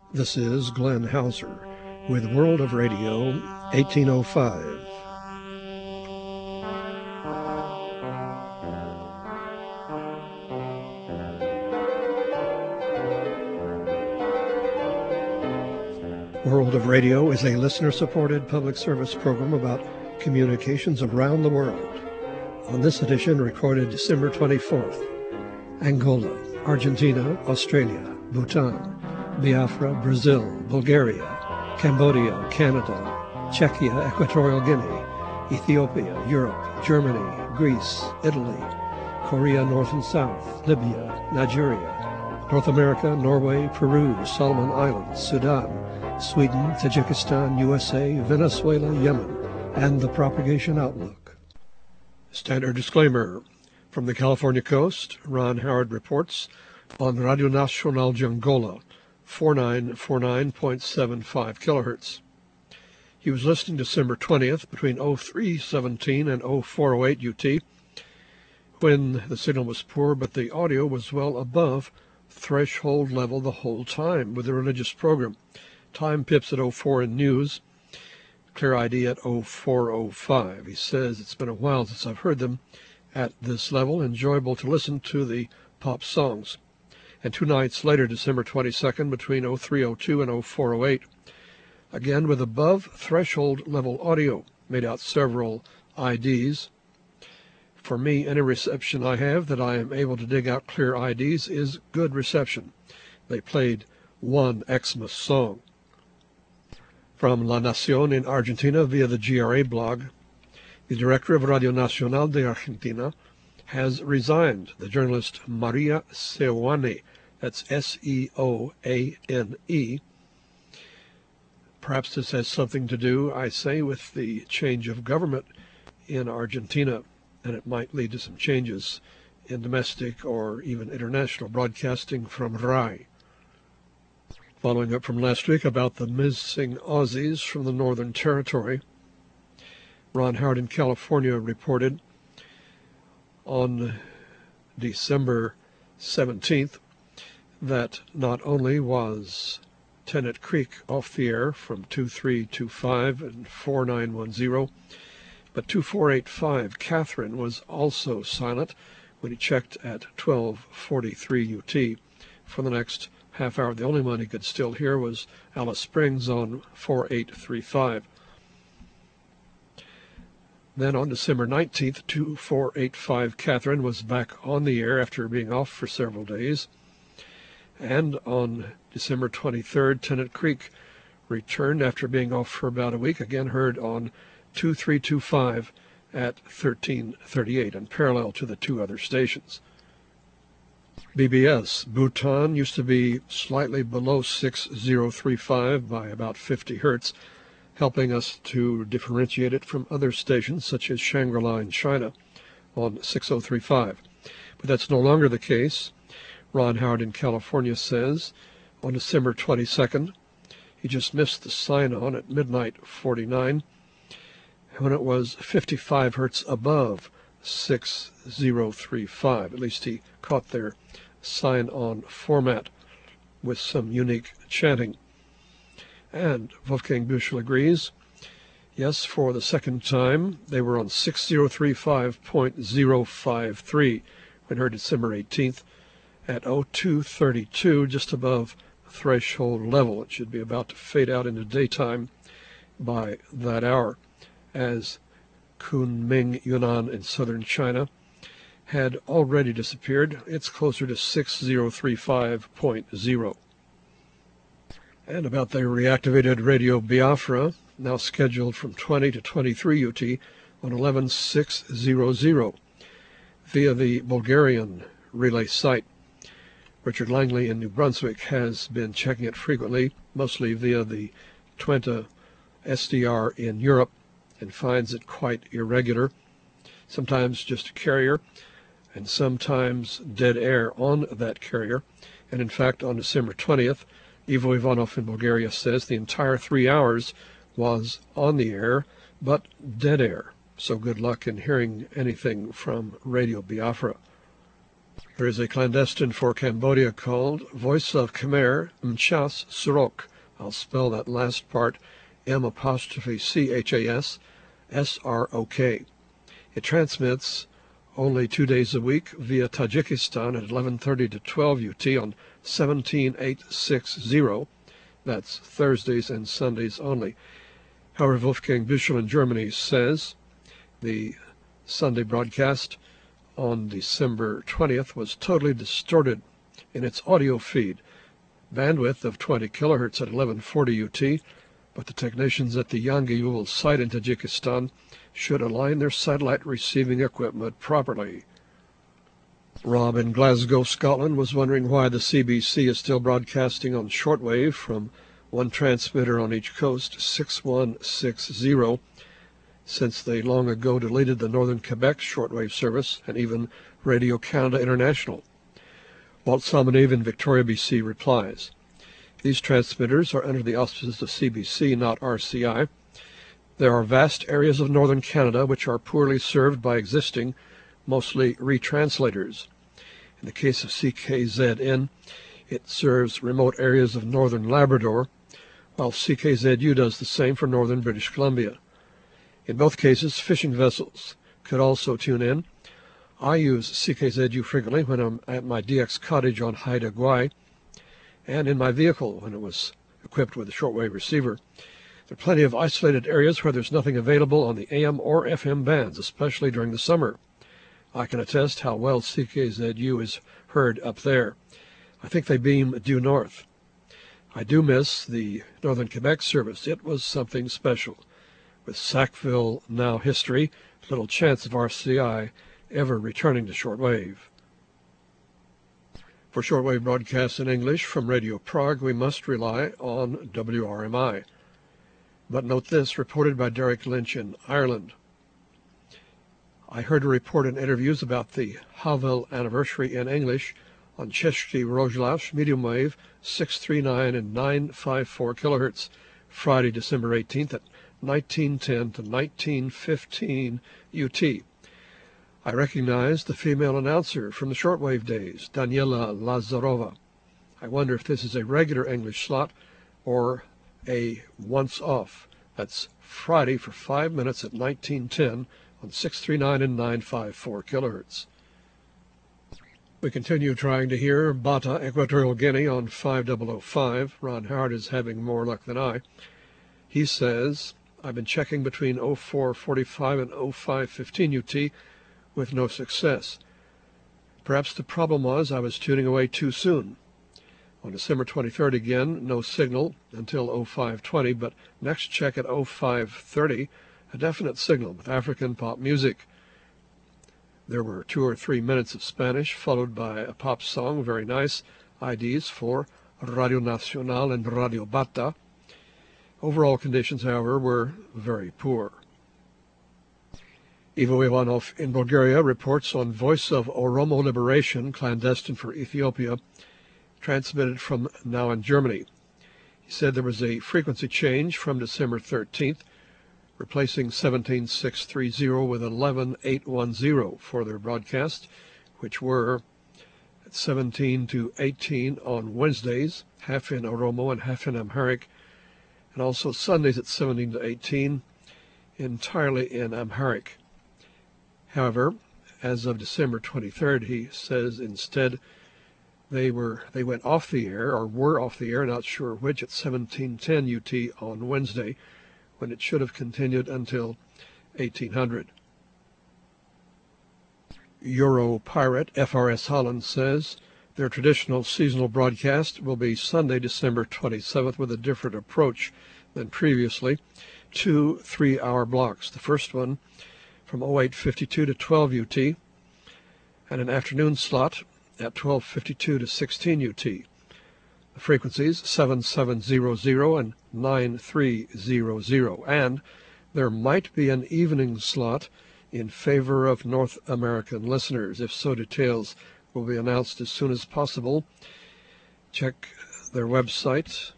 This is Glenn Hauser with World of Radio 1805. World of Radio is a listener-supported public service program about communications around the world. On this edition, recorded December 24th, Angola, Argentina, Australia, Bhutan, Biafra, Brazil, Bulgaria, Cambodia, Canada, Czechia, Equatorial Guinea, Ethiopia, Europe, Germany, Greece, Italy, Korea North and South, Libya, Nigeria, North America, Norway, Peru, Solomon Islands, Sudan, Sweden, Tajikistan, USA, Venezuela, Yemen, and the propagation outlook. Standard disclaimer. From the California coast, Ron Howard reports on Radio Nacional de Angola, 4949.75 kilohertz. He was listening December 20th between 0317 and 0408 UT when the signal was poor, but the audio was well above threshold level the whole time with the religious program. Time pips at 04 in news, clear ID at 0405. He says, it's been a while since I've heard them at this level. Enjoyable to listen to the pop songs. And 2 nights later, December 22nd, between 0302 and 0408, again with above threshold level audio, made out several IDs. For me, any reception I have that I am able to dig out clear IDs is good reception. They played one Xmas song. From La Nación in Argentina via the GRA blog, the director of Radio Nacional de Argentina has resigned. The journalist Maria Seoane, that's Seoane. Perhaps this has something to do, I say, with the change of government in Argentina, and it might lead to some changes in domestic or even international broadcasting from RAI. Following up from last week about the missing Aussies from the Northern Territory, Ron Howard in California reported on December 17th that not only was Tennant Creek off the air from 2325 and 4910, but 2485 Catherine was also silent when he checked at 1243 UT for the next half hour. The only one he could still hear was Alice Springs on 4835. Then on December 19th, 2485 Catherine was back on the air after being off for several days. And on December 23rd, Tennant Creek returned after being off for about a week, again heard on 2325 at 1338 and parallel to the two other stations. BBS, Bhutan used to be slightly below 6035 by about 50 hertz, helping us to differentiate it from other stations such as Shangri-La in China on 6035. But that's no longer the case. Ron Howard in California says on December 22nd, he just missed the sign-on at midnight 49 when it was 55 hertz above 6035. At least he caught their sign-on format with some unique chanting. And Wolfgang Büchel agrees. Yes, for the second time, they were on 6035.053 when heard December 18th at 0232, just above threshold level. It should be about to fade out into daytime by that hour, as Kunming, Yunnan in southern China had already disappeared. It's closer to 6035.0. And about the reactivated Radio Biafra, now scheduled from 20 to 23 UT on 11600 via the Bulgarian relay site. Richard Langley in New Brunswick has been checking it frequently, mostly via the Twente SDR in Europe, and finds it quite irregular, sometimes just a carrier, and sometimes dead air on that carrier. And in fact, on December 20th, Ivo Ivanov in Bulgaria says the entire 3 hours was on the air, but dead air. So good luck in hearing anything from Radio Biafra. There is a clandestine for Cambodia called Voice of Khmer Mchas Srok. I'll spell that last part, M''CHAS SROK. It transmits only 2 days a week via Tajikistan at 11:30 to 12 UT on 17860. That's Thursdays and Sundays only. However, Wolfgang Büchel in Germany says the Sunday broadcast on December 20th was totally distorted in its audio feed, bandwidth of 20 kilohertz at 11:40 UT, but the technicians at the Yanggewul site in Tajikistan should align their satellite receiving equipment properly. Rob in Glasgow, Scotland, was wondering why the CBC is still broadcasting on shortwave from one transmitter on each coast, 6160, since they long ago deleted the Northern Quebec shortwave service and even Radio Canada International. Walt Salmonive in Victoria, BC replies, these transmitters are under the auspices of CBC, not RCI. There are vast areas of northern Canada which are poorly served by existing, mostly retranslators. In the case of CKZN, it serves remote areas of northern Labrador, while CKZU does the same for northern British Columbia. In both cases, fishing vessels could also tune in. I use CKZU frequently when I'm at my DX cottage on Haida Gwaii, and in my vehicle when it was equipped with a shortwave receiver. There are plenty of isolated areas where there's nothing available on the AM or FM bands, especially during the summer. I can attest how well CKZU is heard up there. I think they beam due north. I do miss the Northern Quebec service. It was something special. With Sackville now history, little chance of RCI ever returning to shortwave. For shortwave broadcasts in English from Radio Prague, we must rely on WRMI. But note this, reported by Derek Lynch in Ireland. I heard a report in interviews about the Havel anniversary in English on Český rozhlas, medium wave, 639 and 954 kilohertz, Friday, December 18th at 1910 to 1915 UT. I recognized the female announcer from the shortwave days, Daniela Lazarova. I wonder if this is a regular English slot or a once-off. That's Friday for 5 minutes at 1910 on 639 and 954 kilohertz. We continue trying to hear Bata, Equatorial Guinea on 5005. Ron Howard is having more luck than I. He says, I've been checking between 0445 and 0515 UT with no success. Perhaps the problem was I was tuning away too soon. On December 23rd again, no signal until 0520, but next check at 0530, a definite signal with African pop music. There were 2 or 3 minutes of Spanish, followed by a pop song, very nice, IDs for Radio Nacional and Radio Bata. Overall conditions, however, were very poor. Ivo Ivanov in Bulgaria reports on Voice of Oromo Liberation, clandestine for Ethiopia, transmitted from now in Germany. He said there was a frequency change from December 13th, replacing 17630 with 11810 for their broadcast, which were at 17 to 18 on Wednesdays, half in Oromo and half in Amharic, and also Sundays at 17 to 18, entirely in Amharic. However, as of December 23rd, he says instead they went off the air, or were off the air, not sure which, at 1710 UT on Wednesday, when it should have continued until 1800. Euro Pirate FRS Holland says their traditional seasonal broadcast will be Sunday, December 27th, with a different approach than previously. 2 3-hour blocks. The first one from 0852 to 12 UT, and an afternoon slot at 1252 to 16 UT. The frequencies 7700 and 9300, and there might be an evening slot in favor of North American listeners. If so, details will be announced as soon as possible. Check their website,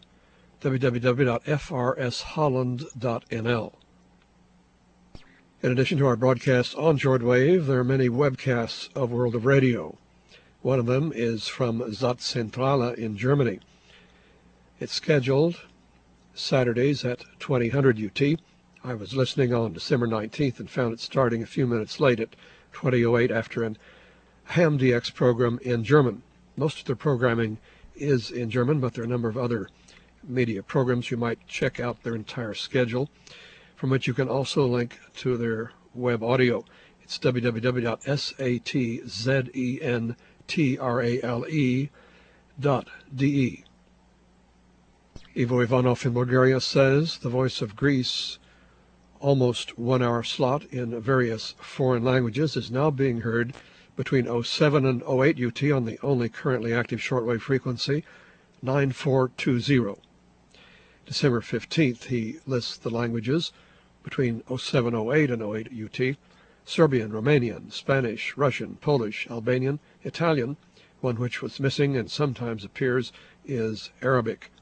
www.frsholland.nl. In addition to our broadcasts on shortwave, there are many webcasts of World of Radio. One of them is from Satzcentrale in Germany. It's scheduled Saturdays at 2000 UT. I was listening on December 19th and found it starting a few minutes late at 2008 after an HamDX program in German. Most of their programming is in German, but there are a number of other media programs. You might check out their entire schedule, from which you can also link to their web audio. It's www.satzentrale.de. Ivo Ivanov in Bulgaria says the Voice of Greece almost 1 hour slot in various foreign languages is now being heard between 07 and 08 UT on the only currently active shortwave frequency, 9420. December 15th, he lists the languages between 07, 08 and 08 UT, Serbian, Romanian, Spanish, Russian, Polish, Albanian, Italian. One which was missing and sometimes appears is Arabic.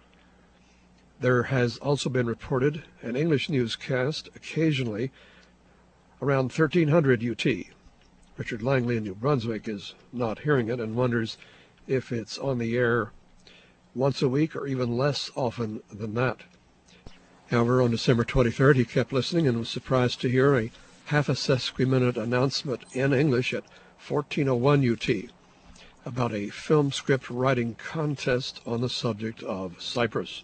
There has also been reported an English newscast occasionally around 1300 UT. Richard Langley in New Brunswick is not hearing it and wonders if it's on the air once a week or even less often than that. However, on December 23rd, he kept listening and was surprised to hear a half a sesquiminute announcement in English at 1401 UT about a film script writing contest on the subject of Cyprus.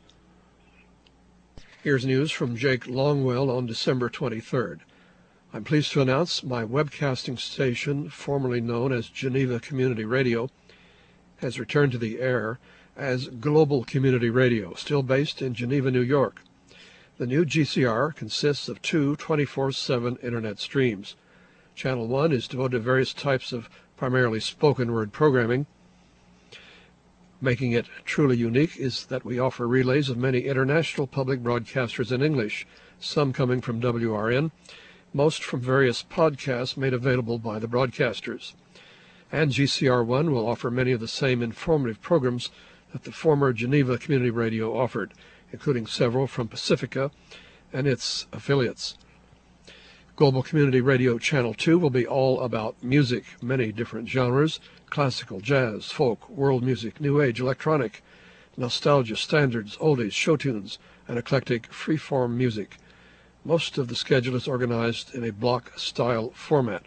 Here's news from Jake Longwell on December 23rd. I'm pleased to announce my webcasting station, formerly known as Geneva Community Radio, has returned to the air as Global Community Radio, still based in Geneva, New York. The new GCR consists of two 24/7 internet streams. Channel 1 is devoted to various types of primarily spoken word programming. Making it truly unique is that we offer relays of many international public broadcasters in English, some coming from WRN, most from various podcasts made available by the broadcasters. And GCR1 will offer many of the same informative programs that the former Geneva Community Radio offered, including several from Pacifica and its affiliates. Global Community Radio Channel 2 will be all about music, many different genres: classical, jazz, folk, world music, new age, electronic, nostalgia, standards, oldies, show tunes, and eclectic freeform music. Most of the schedule is organized in a block-style format.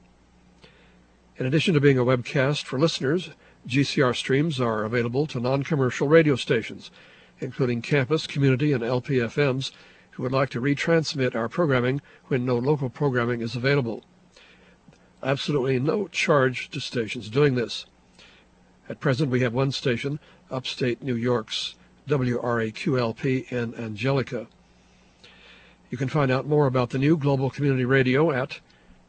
In addition to being a webcast for listeners, GCR streams are available to non-commercial radio stations, including campus, community, and LPFMs, who would like to retransmit our programming when no local programming is available. Absolutely no charge to stations doing this. At present, we have one station, upstate New York's WRAQLP in Angelica. You can find out more about the new Global Community Radio at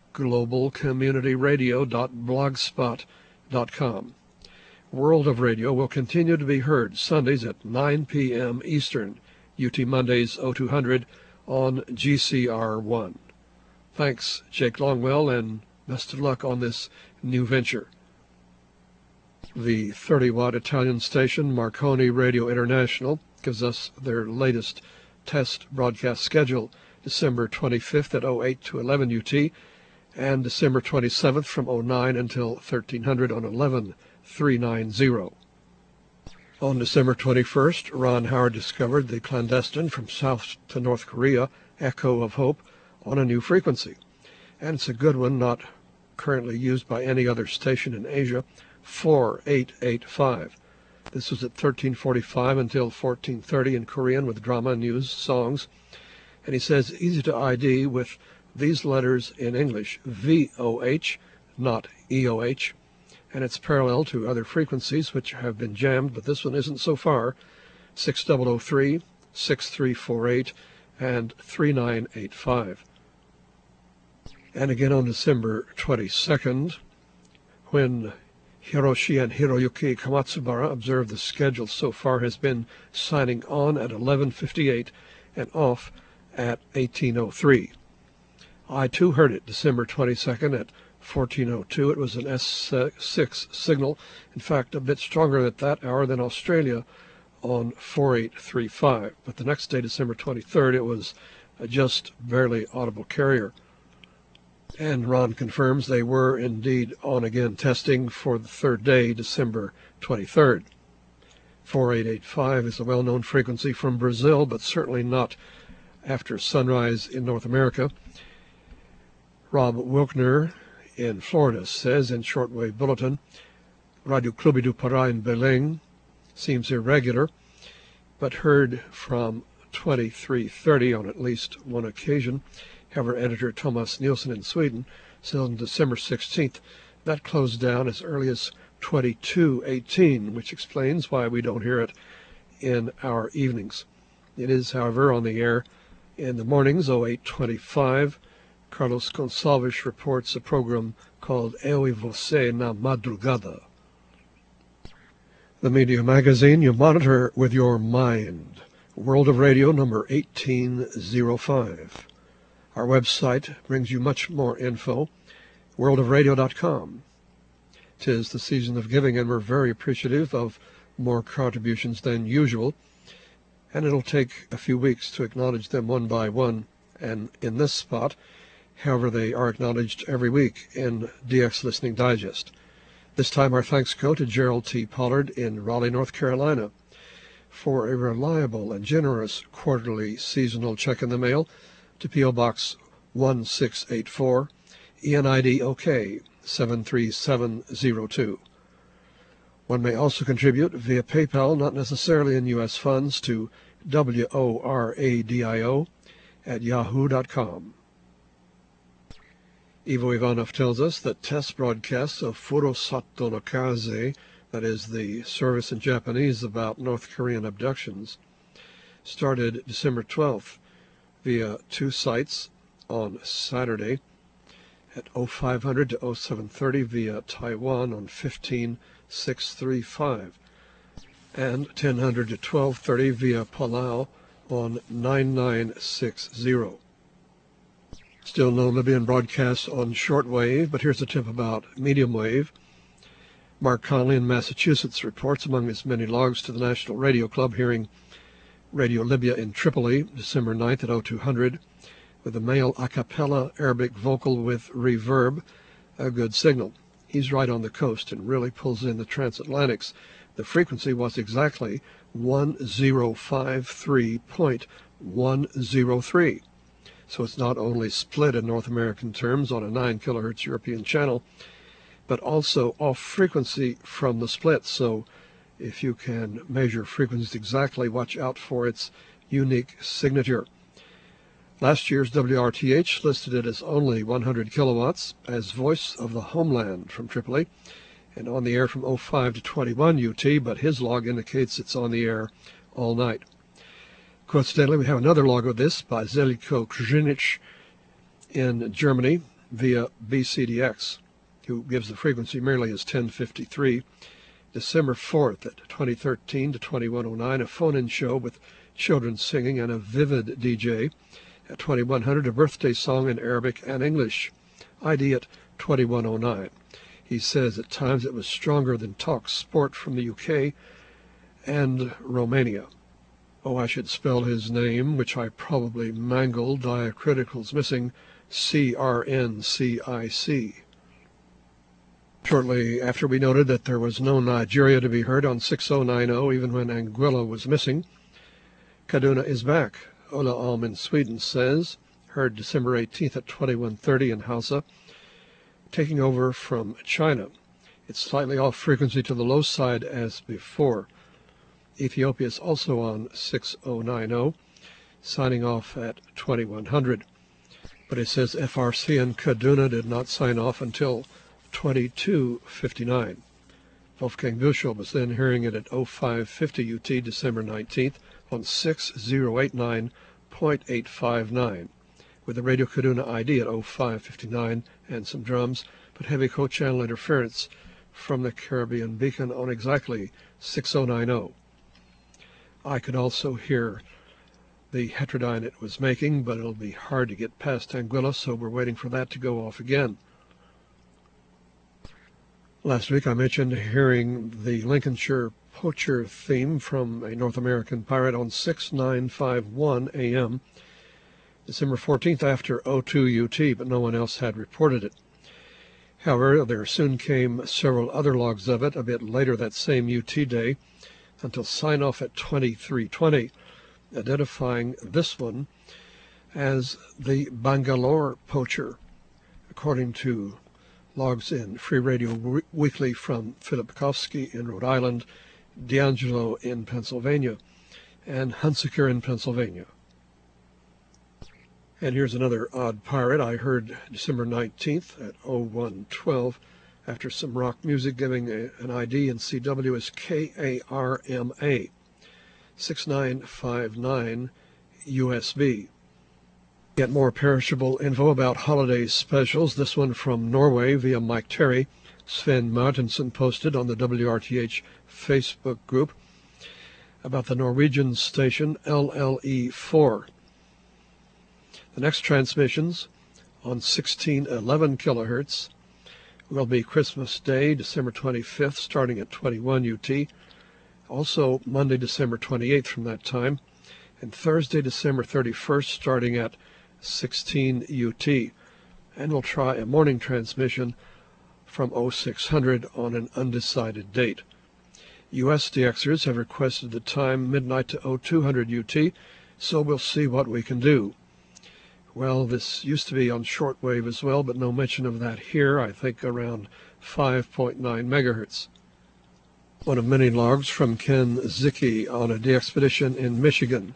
globalcommunityradio.blogspot.com. World of Radio will continue to be heard Sundays at 9 p.m. Eastern, UT Mondays 0200 on GCR1. Thanks, Jake Longwell, and best of luck on this new venture. The 30-watt Italian station Marconi Radio International gives us their latest test broadcast schedule, December 25th at 08 to 11 UT, and December 27th from 09 until 1300 on 11390. On December 21st, Ron Howard discovered the clandestine from South to North Korea, Echo of Hope, on a new frequency. And it's a good one, not currently used by any other station in Asia, 4885. This was at 1345 until 1430 in Korean with drama, news, songs. And he says easy to ID with these letters in English, VOH, not EOH. And it's parallel to other frequencies which have been jammed, but this one isn't so far, 6003, 6348, and 3985. And again on December 22nd, when Hiroshi and Hiroyuki Kamatsubara observed the schedule so far has been signing on at 11:58 and off at 18:03. I too heard it December 22nd at 14:02. It was an S6 signal, in fact a bit stronger at that hour than Australia on 4835. But the next day, December 23rd, it was a just barely audible carrier. And Ron confirms they were indeed on again testing for the third day, December 23rd. 4885 is a well-known frequency from Brazil, but certainly not after sunrise in North America. Rob Wilkner in Florida says in Shortwave Bulletin, Radio Clube do Pará in Belém seems irregular, but heard from 2330 on at least one occasion. However, editor Thomas Nielsen in Sweden says on December 16th that closed down as early as 2218, which explains why we don't hear it in our evenings. It is, however, on the air in the mornings, 0825. Carlos Gonçalves reports a program called Eu e Você na Madrugada. The Media Magazine you monitor with your mind. World of Radio number 1805. Our website brings you much more info, worldofradio.com. 'Tis the season of giving, and we're very appreciative of more contributions than usual, and it'll take a few weeks to acknowledge them one by one, and in this spot, however, they are acknowledged every week in DX Listening Digest. This time our thanks go to Gerald T. Pollard in Raleigh, North Carolina, for a reliable and generous quarterly seasonal check in the mail to P.O. Box 1684, ENID OK 73702. One may also contribute via PayPal, not necessarily in U.S. funds, to WORADIO@yahoo.com. Ivo Ivanov tells us that test broadcasts of Furosato no Kaze, that is the service in Japanese about North Korean abductions, started December 12th via two sites on Saturday at 0500 to 0730 via Taiwan on 15635 and 1000 to 1230 via Palau on 9960. Still no Libyan broadcasts on shortwave, but here's a tip about medium wave. Mark Conley in Massachusetts reports among his many logs to the National Radio Club hearing Radio Libya in Tripoli, December 9th at 0200, with a male a cappella Arabic vocal with reverb, a good signal. He's right on the coast and really pulls in the transatlantics. The frequency was exactly 1053.103. So it's not only split in North American terms on a 9 kilohertz European channel, but also off frequency from the split. So if you can measure frequencies exactly, watch out for its unique signature. Last year's WRTH listed it as only 100 kilowatts as Voice of the Homeland from Tripoli, and on the air from 05 to 21 UT, but his log indicates it's on the air all night. Coincidentally, we have another log of this by Zeljko Krzinic in Germany via BCDX, who gives the frequency merely as 1053. December 4th at 2013 to 2109, a phone-in show with children singing and a vivid DJ. At 2100, a birthday song in Arabic and English. ID at 2109. He says at times it was stronger than Talk Sport from the UK and Romania. Oh, I should spell his name, which I probably mangled, diacriticals missing, CRNCIC. Shortly after we noted that there was no Nigeria to be heard on 6090, even when Anguilla was missing, Kaduna is back. Ola Alm in Sweden says, heard December 18th at 2130 in Hausa, taking over from China. It's slightly off frequency to the low side as before. Ethiopia is also on 6090, signing off at 2100. But it says FRC and Kaduna did not sign off until 2259. Wolfgang Büchel was then hearing it at 0550 UT December 19th on 6089.859, with the Radio Kaduna ID at 0559 and some drums, but heavy co-channel interference from the Caribbean beacon on exactly 6090. I could also hear the heterodyne it was making, but it'll be hard to get past Anguilla, so we're waiting for that to go off again. Last week I mentioned hearing the Lincolnshire Poacher theme from a North American pirate on 6951 AM. December 14th after 02 UT, but no one else had reported it. However, there soon came several other logs of it a bit later that same UT day until sign-off at 2320, identifying this one as the Bangalore poacher, according to logs in Free Radio Weekly from Philip Kofsky in Rhode Island, D'Angelo in Pennsylvania, and Hunsaker in Pennsylvania. And here's another odd pirate I heard December 19th at 0112 after some rock music, giving an ID in CW as KARMA 6959 USB. Get more perishable info about holiday specials. This one from Norway via Mike Terry. Sven Martinsen posted on the WRTH Facebook group about the Norwegian station LLE4. The next transmissions on 1611 kilohertz will be Christmas Day, December 25th, starting at 21 UT. Also Monday, December 28th from that time, and Thursday, December 31st, starting at 16 UT. And we'll try a morning transmission from 0600 on an undecided date. US DXers have requested the time midnight to 0200 UT, so we'll see what we can do. Well, this used to be on shortwave as well, but no mention of that here. I think around 5.9 megahertz. One of many logs from Ken Zicki on a DXpedition in Michigan,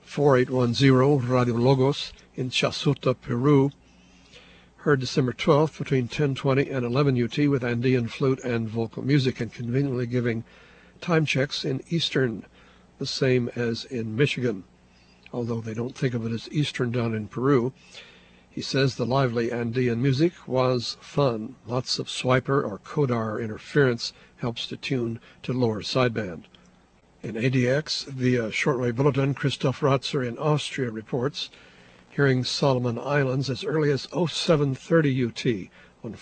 4810 Radio Logos in Chasuta, Peru. Heard December 12th between 10:20 and 11 UT with Andean flute and vocal music, and conveniently giving time checks in Eastern, the same as in Michigan, although they don't think of it as Eastern down in Peru. He says the lively Andean music was fun. Lots of swiper or Kodar interference helps to tune to lower sideband. In ADX, via shortwave bulletin, Christoph Ratzer in Austria reports hearing Solomon Islands as early as 0730 UT on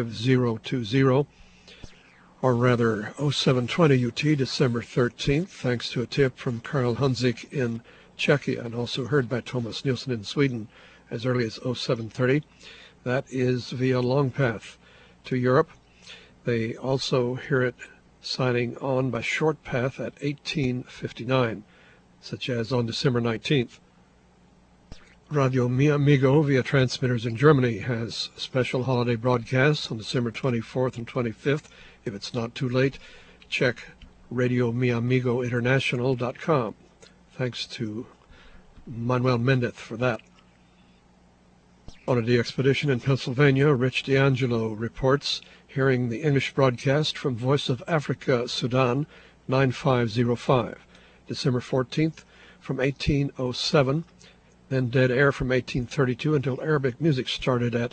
5020, or rather 0720 UT, December 13th, thanks to a tip from Karl Hunzik in Czechia, and also heard by Thomas Nielsen in Sweden as early as 0730. That is via long path to Europe. They also hear it signing on by short path at 1859, such as on December 19th. Radio Mi Amigo via transmitters in Germany has special holiday broadcasts on December 24th and 25th. If it's not too late, check RadioMiAmigoInternational.com. Thanks to Manuel Mendez for that. On a DXpedition in Pennsylvania, Rich D'Angelo reports hearing the English broadcast from Voice of Africa, Sudan, 9505, December 14th from 1807, then dead air from 1832 until Arabic music started at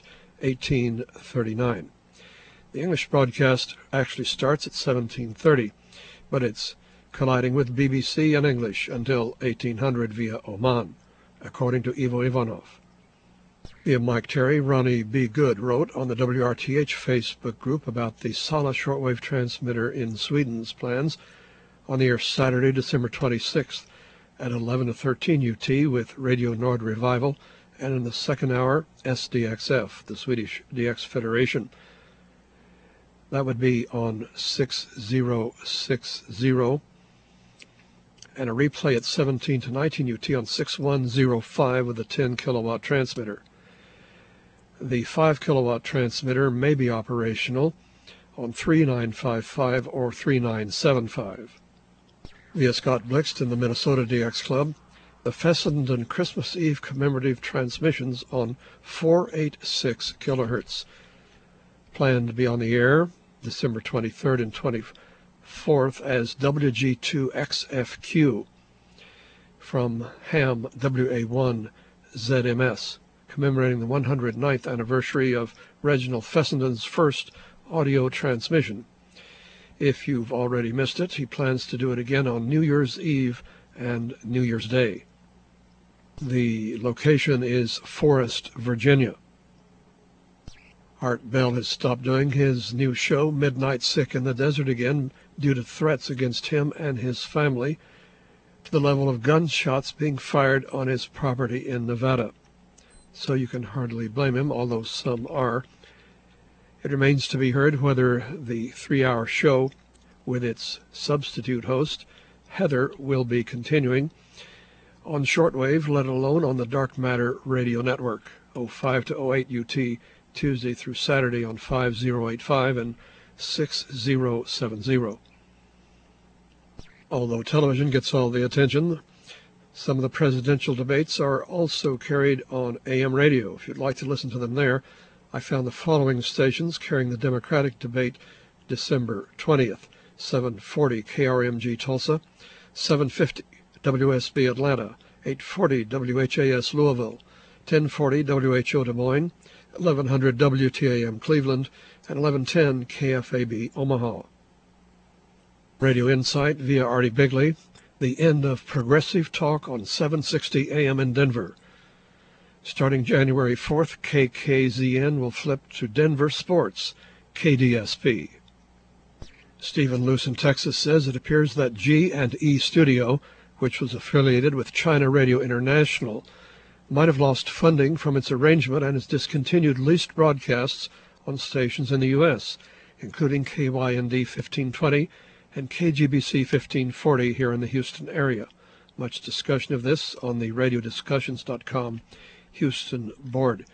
1839. The English broadcast actually starts at 1730, but it's colliding with BBC and English until 1800 via Oman, according to Ivo Ivanov. Via Mike Terry, Ronnie B. Good wrote on the WRTH Facebook group about the Sala shortwave transmitter in Sweden's plans on the air Saturday, December 26th at 11 to 13 UT with Radio Nord Revival, and in the second hour, SDXF, the Swedish DX Federation. That would be on 6060, and a replay at 17 to 19 UT on 6105 with a 10 kilowatt transmitter. The 5 kilowatt transmitter may be operational on 3955 or 3975. Via Scott Blixt in the Minnesota DX Club, the Fessenden Christmas Eve commemorative transmissions on 486 kilohertz. Planned to be on the air December 23rd and 24th as WG2XFQ from Ham WA1 ZMS, commemorating the 109th anniversary of Reginald Fessenden's first audio transmission. If you've already missed it, he plans to do it again on New Year's Eve and New Year's Day. The location is Forest, Virginia. Art Bell has stopped doing his new show, Midnight Sick in the Desert, again due to threats against him and his family, to the level of gunshots being fired on his property in Nevada. so you can hardly blame him, although some are. It remains to be heard whether the 3-hour show with its substitute host, Heather, will be continuing on shortwave, let alone on the Dark Matter Radio Network, 05 to 08 UT, Tuesday through Saturday on 5085 and 6070. Although television gets all the attention, some of the presidential debates are also carried on AM radio. If you'd like to listen to them there, I found the following stations carrying the Democratic debate December 20th, 740 KRMG Tulsa, 750 WSB Atlanta, 840 WHAS Louisville, 1040 WHO Des Moines, 1100 WTAM Cleveland, and 1110 KFAB Omaha. Radio Insight via Artie Bigley, the end of progressive talk on 760 AM in Denver. Starting January 4th, KKZN will flip to Denver Sports, KDSP. Stephen Luce in Texas says it appears that G&E Studio, which was affiliated with China Radio International, might have lost funding from its arrangement and has discontinued leased broadcasts on stations in the U.S., including KYND 1520 and KGBC 1540 here in the Houston area. Much discussion of this on the radiodiscussions.com Houston board.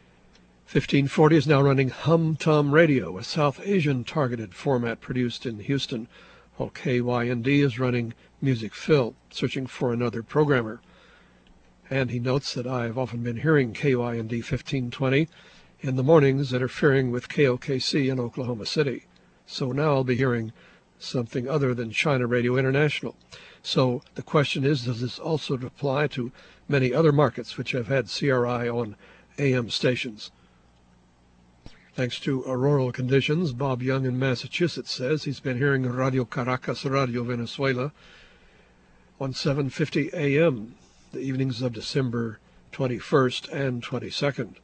1540 is now running Hum Tum Radio, a South Asian targeted format produced in Houston, while KYND is running Music Phil, searching for another programmer. And he notes that I have often been hearing KYND 1520 in the mornings interfering with KOKC in Oklahoma City. So now I'll be hearing something other than China Radio International. So the question is, does this also apply to many other markets which have had CRI on AM stations? Thanks to auroral conditions, Bob Young in Massachusetts says he's been hearing Radio Caracas, Radio Venezuela on 750 AM, the evenings of December 21st and 22nd.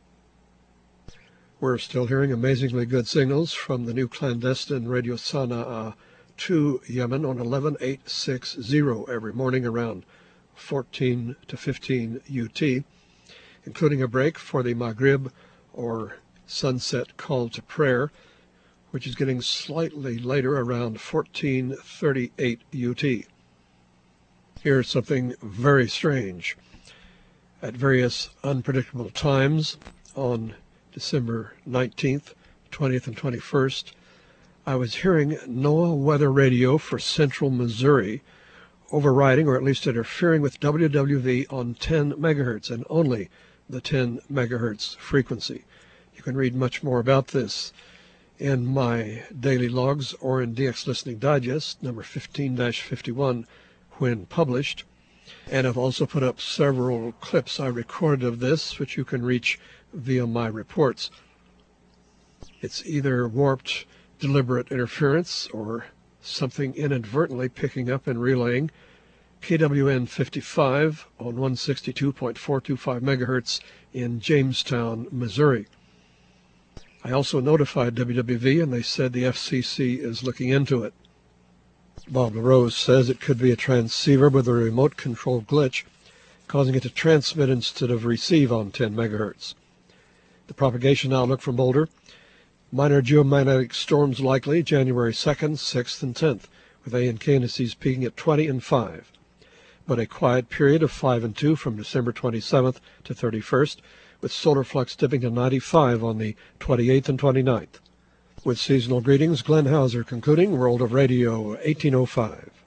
We're still hearing amazingly good signals from the new clandestine Radio Sana'a 2 Yemen on 11860 every morning around 14 to 15 UT, including a break for the Maghrib or sunset call to prayer, which is getting slightly later around 1438 UT. Here's something very strange. At various unpredictable times on December 19th, 20th, and 21st, I was hearing NOAA weather radio for central Missouri overriding or at least interfering with WWV on 10 megahertz and only the 10 megahertz frequency. You can read much more about this in my daily logs or in DX Listening Digest, number 15-51, when published. And I've also put up several clips I recorded of this, which you can reach via my reports. It's either warped, deliberate interference or something inadvertently picking up and relaying KWN 55 on 162.425 megahertz in Jamestown, Missouri. I also notified WWV, and they said the FCC is looking into it. Bob LaRose says it could be a transceiver with a remote control glitch, causing it to transmit instead of receive on 10 megahertz. The propagation outlook from Boulder: minor geomagnetic storms likely January 2nd, 6th, and 10th, with A and K indices peaking at 20 and 5. But a quiet period of 5 and 2 from December 27th to 31st, with solar flux dipping to 95 on the 28th and 29th. With seasonal greetings, Glenn Hauser concluding World of Radio 1805.